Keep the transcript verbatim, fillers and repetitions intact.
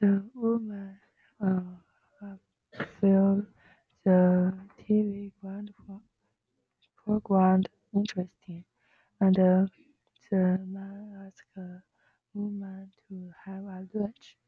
The woman uh, uh, felt the T V ground program interesting, and uh, the man asked the woman to have a lunch.